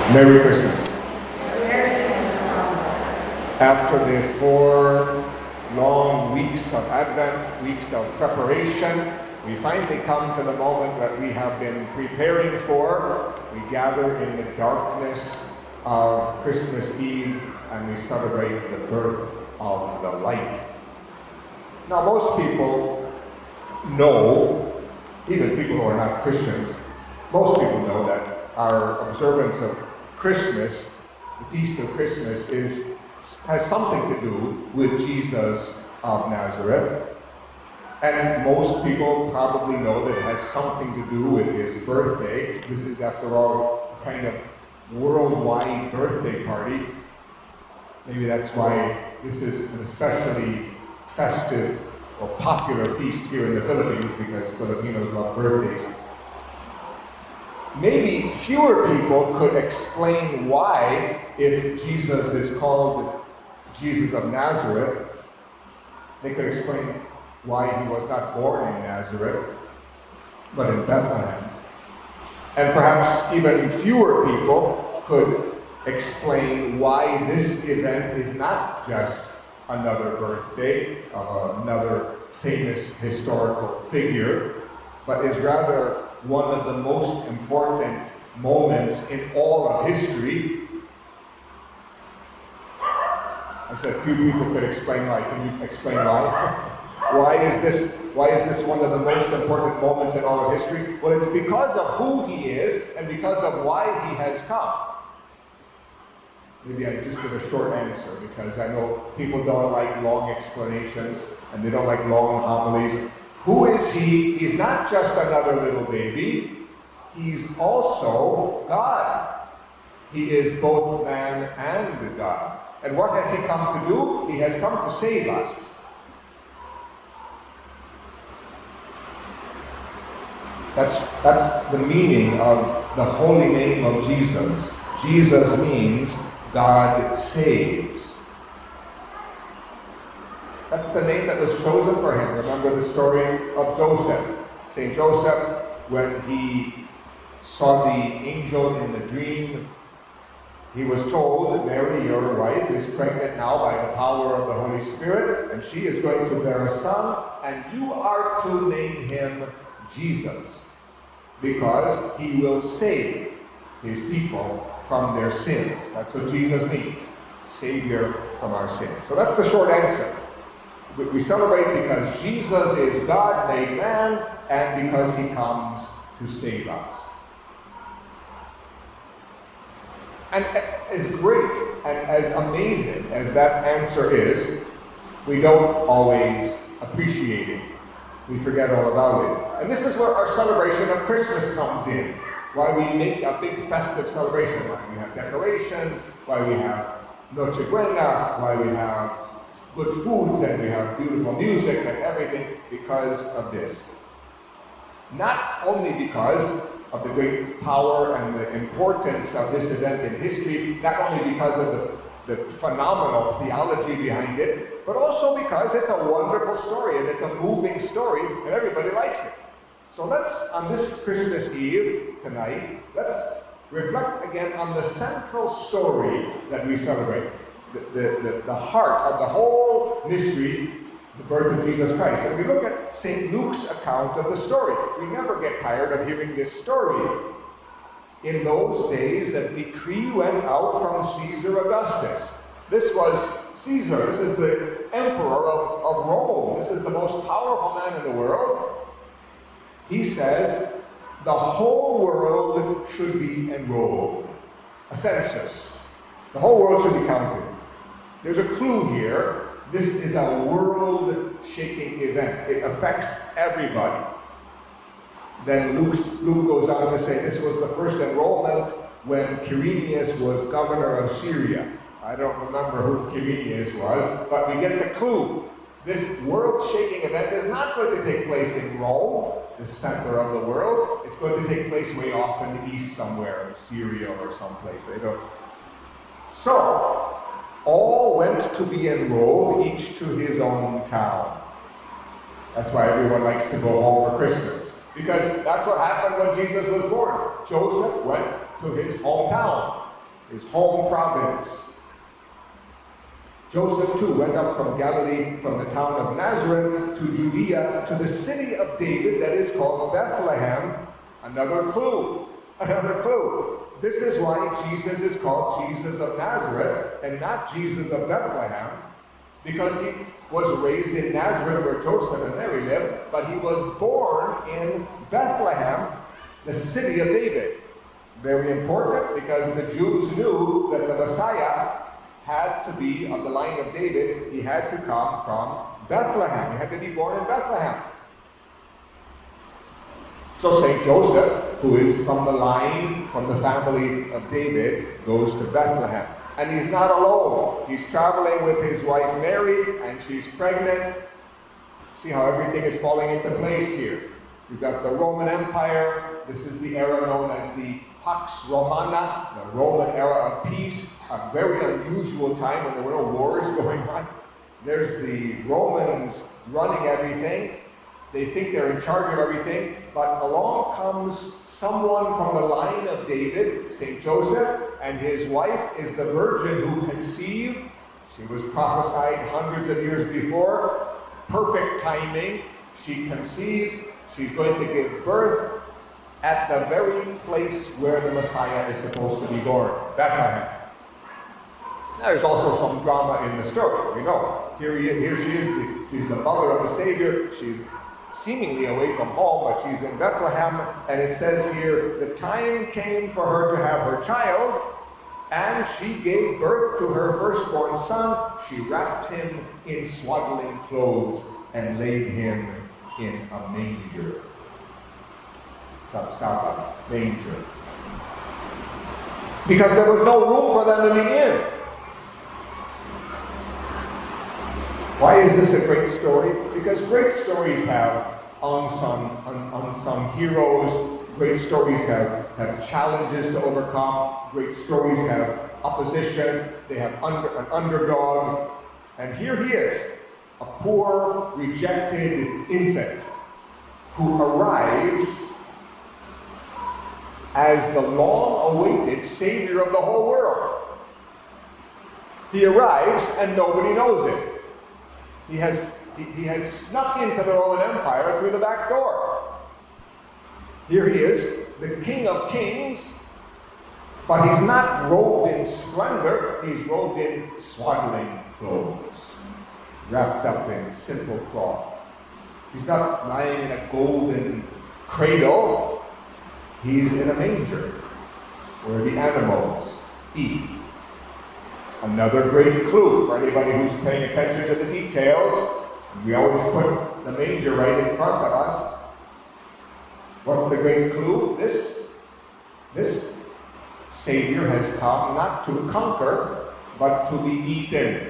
Merry Christmas. After the 4 long weeks of Advent, weeks of preparation, we finally come to the moment that we have been preparing for. We gather in the darkness of Christmas Eve and we celebrate the birth of the light. Now, most people know, even people who are not Christians, most people know that our observance of Christmas, the Feast of Christmas, has something to do with Jesus of Nazareth. And most people probably know that it has something to do with his birthday. This is, after all, a kind of worldwide birthday party. Maybe that's why this is an especially festive or popular feast here in the Philippines, because Filipinos love birthdays. Maybe fewer people could explain why, if Jesus is called Jesus of Nazareth, they could explain why he was not born in Nazareth, but in Bethlehem. And perhaps even fewer people could explain why this event is not just another birthday of another famous historical figure, but is rather one of the most important moments in all of history. I said few people could explain why. Can you explain why? Why is this one of the most important moments in all of history? Well, it's because of who he is and because of why he has come. Maybe I just give a short answer, because I know people don't like long explanations and they don't like long homilies. Who is he? He's not just another little baby. He's also God. He is both man and God. And what has he come to do? He has come to save us. That's the meaning of the holy name of Jesus. Jesus means God saves. That's the name that was chosen for him. Remember the story of Joseph. St. Joseph, when he saw the angel in the dream, he was told, Mary, your wife, is pregnant now by the power of the Holy Spirit, and she is going to bear a son, and you are to name him Jesus, because he will save his people from their sins. That's what Jesus means, Savior from our sins. So that's the short answer. We celebrate because Jesus is God made man, and because he comes to save us. And as great and as amazing as that answer is, we don't always appreciate it. We forget all about it. And this is where our celebration of Christmas comes in. Why we make a big festive celebration. Why we have decorations, why we have Noche Buena, why we have good foods, and we have beautiful music and everything, because of this. Not only because of the great power and the importance of this event in history, not only because of the phenomenal theology behind it, but also because it's a wonderful story and it's a moving story and everybody likes it. So let's, on this Christmas Eve tonight, let's reflect again on the central story that we celebrate. The heart of the whole mystery, the birth of Jesus Christ. And we look at St. Luke's account of the story. We never get tired of hearing this story. In those days, a decree went out from Caesar Augustus. This was Caesar. This is the emperor of Rome. This is the most powerful man in the world. He says the whole world should be enrolled. A census. The whole world should be counted. There's a clue here. This is a world-shaking event. It affects everybody. Then Luke goes on to say this was the first enrollment when Quirinius was governor of Syria. I don't remember who Quirinius was, but we get the clue. This world-shaking event is not going to take place in Rome, the center of the world. It's going to take place way off in the east somewhere, in Syria or someplace. So, all went to be enrolled, each to his own town. That's why everyone likes to go home for Christmas. Because that's what happened when Jesus was born. Joseph went to his hometown. his home province. Joseph too went up from Galilee, from the town of Nazareth to Judea, to the city of David that is called Bethlehem. Another clue. Another clue. This is why Jesus is called Jesus of Nazareth and not Jesus of Bethlehem, because he was raised in Nazareth where Joseph and Mary lived, but he was born in Bethlehem, the city of David. Very important, because the Jews knew that the Messiah had to be of the line of David. He had to come from Bethlehem. He had to be born in Bethlehem. So St. Joseph, who is from the line, from the family of David, goes to Bethlehem. And he's not alone. He's traveling with his wife Mary, and she's pregnant. See how everything is falling into place here. You've got the Roman Empire. This is the era known as the Pax Romana, the Roman era of peace, a very unusual time when there were no wars going on. There's the Romans running everything. They think they're in charge of everything, but along comes someone from the line of David, St. Joseph, and his wife is the virgin who conceived. She was prophesied hundreds of years before. Perfect timing. She conceived. She's going to give birth at the very place where the Messiah is supposed to be born, Bethlehem. Now, there's also some drama in the story. You know, here she is. She's the mother of the Savior. She's seemingly away from home, but she's in Bethlehem, and it says here, the time came for her to have her child, and she gave birth to her firstborn son. She wrapped him in swaddling clothes and laid him in a manger. Sapsapa, manger. Because there was no room for them in the inn. Why is this a great story? Because great stories have unsung heroes. Great stories have challenges to overcome. Great stories have opposition. They have an underdog. And here he is, a poor, rejected infant who arrives as the long-awaited Savior of the whole world. He arrives and nobody knows it. He has snuck into the Roman Empire through the back door. Here he is, the King of Kings, but he's not robed in splendor. He's robed in swaddling clothes, wrapped up in simple cloth. He's not lying in a golden cradle. He's in a manger where the animals eat. Another great clue for anybody who's paying attention to the details. We always put the manger right in front of us. What's the great clue? This Savior has come not to conquer, but to be eaten.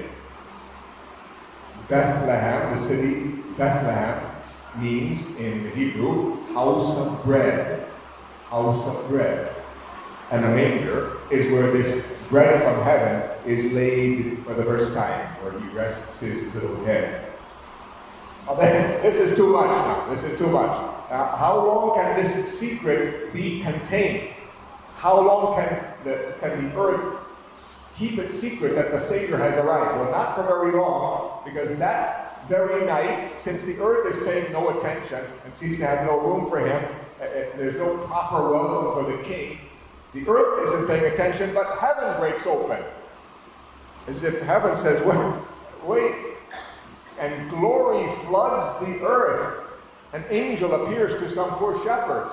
Bethlehem, the city Bethlehem, means in the Hebrew, house of bread. House of bread. And a manger is where this bread from heaven is laid for the first time, where he rests his little head. Well, then, this is too much now. This is too much. How long can this secret be contained? How long can the earth keep it secret that the Savior has arrived? Well, not for very long, because that very night, since the earth is paying no attention and seems to have no room for him, there's no proper welcome for the king. The earth isn't paying attention, but heaven breaks open. As if heaven says, wait, and glory floods the earth. An angel appears to some poor shepherds.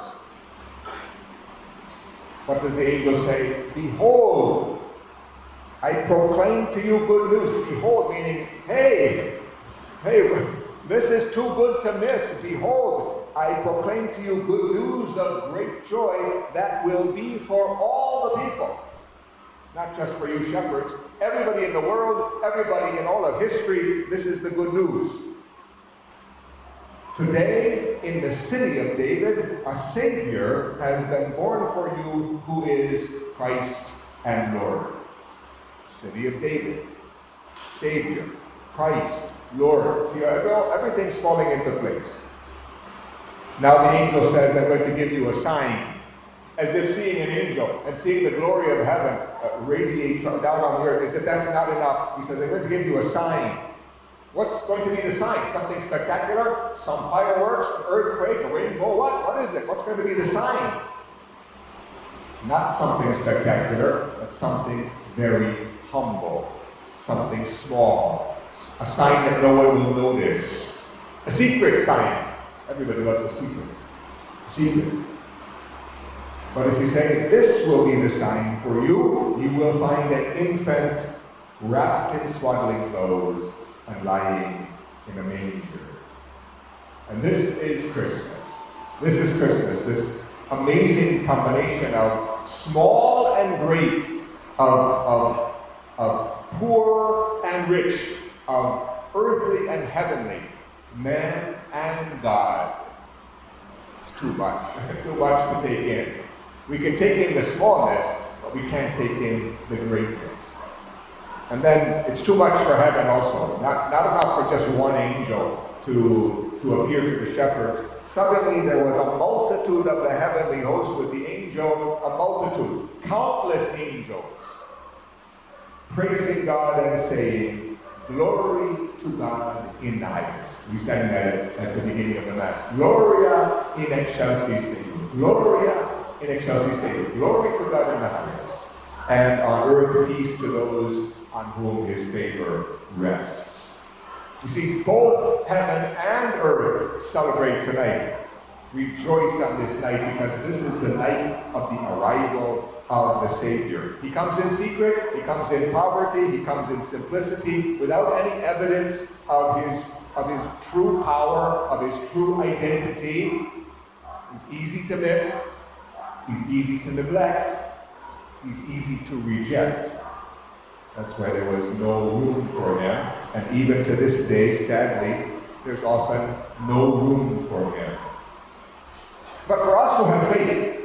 What does the angel say? Behold, I proclaim to you good news. Behold, meaning, hey, this is too good to miss. Behold, I proclaim to you good news of great joy that will be for all the people. Not just for you shepherds. Everybody in the world, everybody in all of history, this is the good news. Today, in the city of David, a Savior has been born for you who is Christ and Lord. City of David, Savior, Christ, Lord. See, everything's falling into place. Now the angel says, I'm going to give you a sign. as if seeing an angel and seeing the glory of heaven radiate from down on the earth, as if that's not enough. He says, I'm going to give you a sign. What's going to be the sign? Something spectacular? Some fireworks, an earthquake, a rainbow? What is it? What's going to be the sign? Not something spectacular, but something very humble, something small, a sign that no one will notice, a secret sign. Everybody loves a secret. Secret. But as he's saying, this will be the sign for you. You will find an infant wrapped in swaddling clothes and lying in a manger. And this is Christmas. This is Christmas, this amazing combination of small and great, of poor and rich, of earthly and heavenly, man and God. It's too much to take in. We can take in the smallness, but we can't take in the greatness. And then it's too much for heaven also. Not enough for just one angel to appear to the shepherds. Suddenly there was a multitude of the heavenly host with the angel, a multitude, countless angels, praising God and saying, glory to God in the highest. We sang that at the beginning of the Mass. Gloria in excelsis Deo. Gloria in excelsis Deo. Glory to God in the highest. And on earth peace to those on whom his favor rests. You see, both heaven and earth celebrate tonight. Rejoice on this night, because this is the night of the arrival of the Savior. He comes in secret, he comes in poverty, he comes in simplicity, without any evidence of his true power, of his true identity. He's easy to miss, he's easy to neglect, he's easy to reject. That's why there was no room for him. And even to this day, sadly, there's often no room for him. But for us who have faith,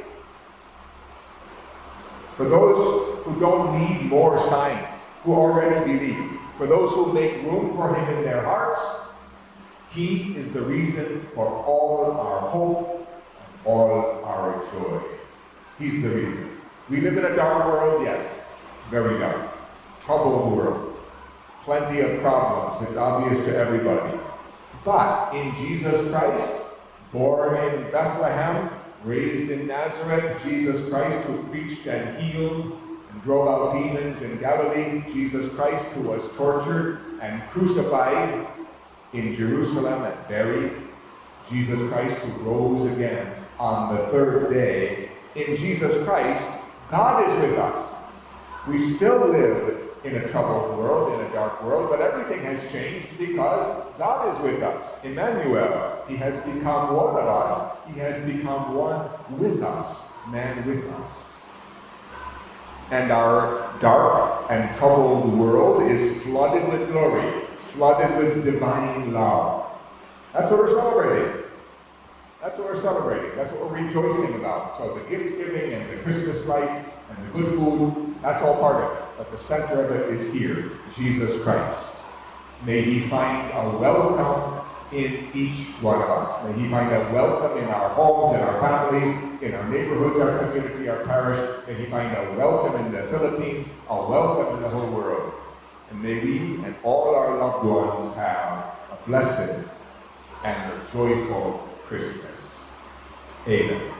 for those who don't need more signs, who already believe, for those who make room for him in their hearts, he is the reason for all our hope and all our joy. He's the reason. We live in a dark world, yes, very dark. Troubled world. Plenty of problems. It's obvious to everybody. But in Jesus Christ, born in Bethlehem, raised in Nazareth, Jesus Christ who preached and healed and drove out demons in Galilee, Jesus Christ who was tortured and crucified in Jerusalem and buried, Jesus Christ who rose again on the third day. In Jesus Christ, God is with us. We still live in a troubled world, in a dark world, but everything has changed because God is with us. Emmanuel, he has become one of us. He has become one with us, man with us. And our dark and troubled world is flooded with glory, flooded with divine love. That's what we're celebrating. That's what we're celebrating. That's what we're rejoicing about. So the gift giving and the Christmas lights and the good food, that's all part of it. But the center of it is here, Jesus Christ. May he find a welcome in each one of us. May he find a welcome in our homes, in our families, in our neighborhoods, our community, our parish. May he find a welcome in the Philippines, a welcome in the whole world. And may we and all our loved ones have a blessed and a joyful Christmas. Amen.